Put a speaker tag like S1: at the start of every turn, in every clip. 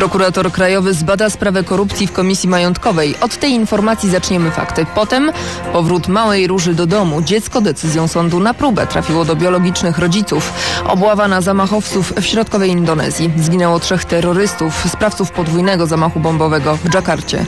S1: Prokurator krajowy zbada sprawę korupcji w Komisji Majątkowej. Od tej informacji zaczniemy fakty. Potem powrót małej Róży do domu. Dziecko decyzją sądu na próbę trafiło do biologicznych rodziców. Obława na zamachowców w środkowej Indonezji. Zginęło 3 terrorystów, sprawców podwójnego zamachu bombowego w Dżakarcie.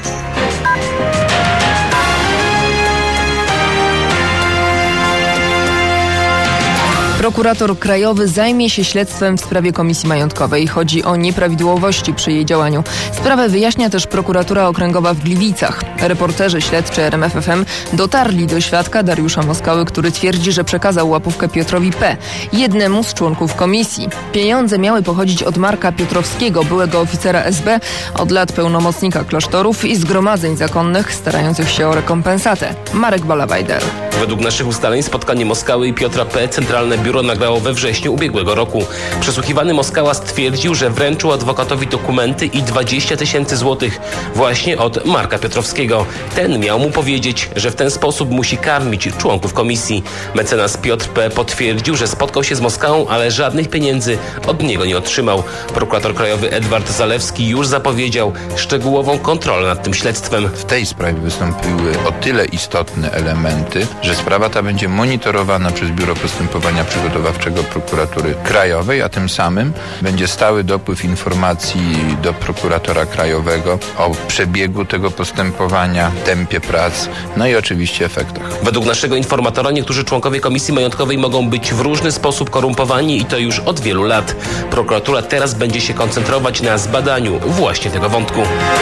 S1: Prokurator krajowy zajmie się śledztwem w sprawie Komisji Majątkowej. Chodzi o nieprawidłowości przy jej działaniu. Sprawę wyjaśnia też prokuratura okręgowa w Gliwicach. Reporterzy śledczy RMFFM dotarli do świadka Dariusza Moskały, który twierdzi, że przekazał łapówkę Piotrowi P., jednemu z członków komisji. Pieniądze miały pochodzić od Marka Piotrowskiego, byłego oficera SB, od lat pełnomocnika klasztorów i zgromadzeń zakonnych starających się o rekompensatę. Marek Balawajder.
S2: Według naszych ustaleń spotkanie Moskały i Piotra P. Centralne Biuro nagrało we wrześniu ubiegłego roku. Przesłuchiwany Moskała stwierdził, że wręczył adwokatowi dokumenty i 20 000 złotych właśnie od Marka Piotrowskiego. Ten miał mu powiedzieć, że w ten sposób musi karmić członków komisji. Mecenas Piotr P. potwierdził, że spotkał się z Moskałą, ale żadnych pieniędzy od niego nie otrzymał. Prokurator krajowy Edward Zalewski już zapowiedział szczegółową kontrolę nad tym śledztwem.
S3: W tej sprawie wystąpiły o tyle istotne elementy, że sprawa ta będzie monitorowana przez Biuro Postępowania Przygotowawczego Prokuratury Krajowej, a tym samym będzie stały dopływ informacji do prokuratora krajowego o przebiegu tego postępowania, tempie prac, no i oczywiście efektach.
S2: Według naszego informatora niektórzy członkowie Komisji Majątkowej mogą być w różny sposób korumpowani i to już od wielu lat. Prokuratura teraz będzie się koncentrować na zbadaniu właśnie tego wątku.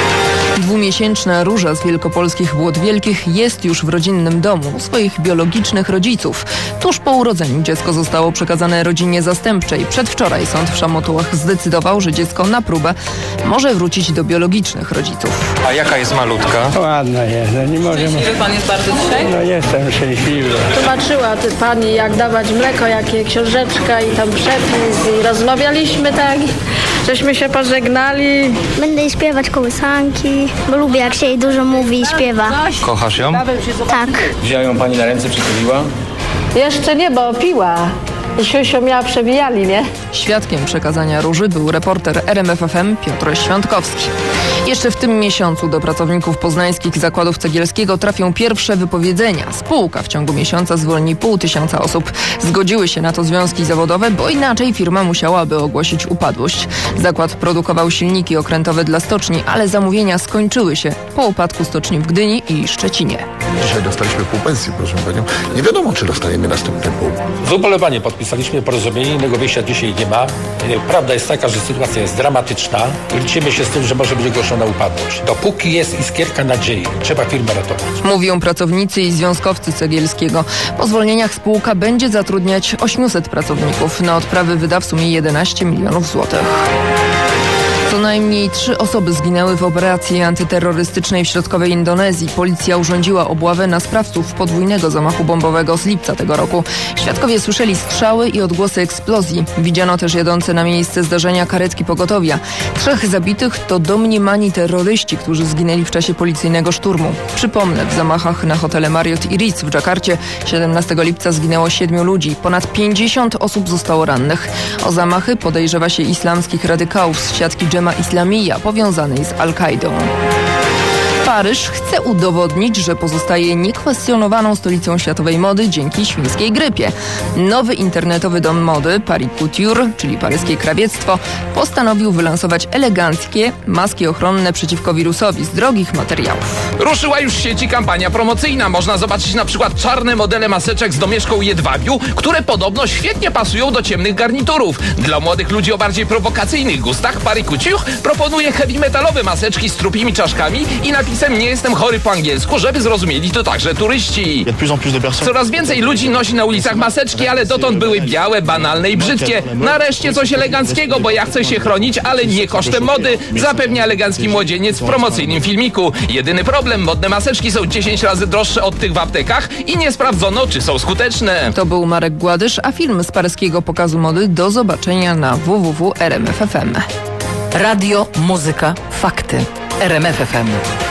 S1: 2-miesięczna Róża z wielkopolskich Włód Wielkich jest już w rodzinnym domu u swoich biologicznych rodziców. Tuż po urodzeniu dziecko zostało przekazane rodzinie zastępczej. Przedwczoraj sąd w Szamotułach zdecydował, że dziecko na próbę może wrócić do biologicznych rodziców.
S4: A jaka jest malutka?
S5: Ładna jest, nie możemy.
S6: Szczęśliwy pan jest bardzo dzisiaj?
S5: No jestem szczęśliwy.
S7: Tłumaczyła pani, jak dawać mleko, jakie książeczka i tam przepis i rozmawialiśmy tak, żeśmy się pożegnali.
S8: Będę jej śpiewać kołysanki, bo lubię, jak się jej dużo mówi i śpiewa.
S4: Kochasz ją?
S8: Tak.
S9: Wzięła ją pani na ręce, przytuliła?
S7: Jeszcze nie, bo piła. I siusiu miała przewijali, nie?
S1: Świadkiem przekazania Róży był reporter RMFFM Piotr Świątkowski. Jeszcze w tym miesiącu do pracowników poznańskich zakładów Cegielskiego trafią pierwsze wypowiedzenia. Spółka w ciągu miesiąca zwolni 500 osób. Zgodziły się na to związki zawodowe, bo inaczej firma musiałaby ogłosić upadłość. Zakład produkował silniki okrętowe dla stoczni, ale zamówienia skończyły się po upadku stoczni w Gdyni i Szczecinie.
S10: Dzisiaj dostaliśmy pół pensji, proszę panią. Nie wiadomo, czy dostaniemy następne pół.
S11: W ubolewanie podpisaliśmy porozumienie, innego wyjścia dzisiaj nie ma. Prawda jest taka, że sytuacja jest dramatyczna. Liczymy się z tym, że może być ogłoszona upadłość. Dopóki jest iskierka nadziei, trzeba firmę ratować.
S1: Mówią pracownicy i związkowcy Cegielskiego. Po zwolnieniach spółka będzie zatrudniać 800 pracowników. Na odprawy wyda w sumie 11 milionów złotych. Co najmniej 3 osoby zginęły w operacji antyterrorystycznej w środkowej Indonezji. Policja urządziła obławę na sprawców podwójnego zamachu bombowego z lipca tego roku. Świadkowie słyszeli strzały i odgłosy eksplozji. Widziano też jadące na miejsce zdarzenia karetki pogotowia. 3 zabitych to domniemani terroryści, którzy zginęli w czasie policyjnego szturmu. Przypomnę, w zamachach na hotele Marriott i Ritz w Dżakarcie 17 lipca zginęło 7 ludzi. Ponad 50 osób zostało rannych. O zamachy podejrzewa się islamskich radykałów z siatki Dżema Islamija powiązanej z Al-Kaidą. Paryż chce udowodnić, że pozostaje niekwestionowaną stolicą światowej mody dzięki świńskiej grypie. Nowy internetowy dom mody Paris Couture, czyli paryskie krawiectwo, postanowił wylansować eleganckie maski ochronne przeciwko wirusowi z drogich materiałów.
S12: Ruszyła już w sieci kampania promocyjna. Można zobaczyć na przykład czarne modele maseczek z domieszką jedwabiu, które podobno świetnie pasują do ciemnych garniturów. Dla młodych ludzi o bardziej prowokacyjnych gustach Paris Couture proponuje heavy metalowe maseczki z trupimi czaszkami i napisem "Nie jestem chory" po angielsku, żeby zrozumieli to także turyści. Coraz więcej ludzi nosi na ulicach maseczki, ale dotąd były białe, banalne i brzydkie. Nareszcie coś eleganckiego, bo ja chcę się chronić, ale nie kosztem mody, zapewnia elegancki młodzieniec w promocyjnym filmiku. Jedyny problem, modne maseczki są 10 razy droższe od tych w aptekach i nie sprawdzono, czy są skuteczne.
S1: To był Marek Gładysz, a film z paryskiego pokazu mody do zobaczenia na www.rmf.fm.
S13: Radio, muzyka, fakty. RMF FM.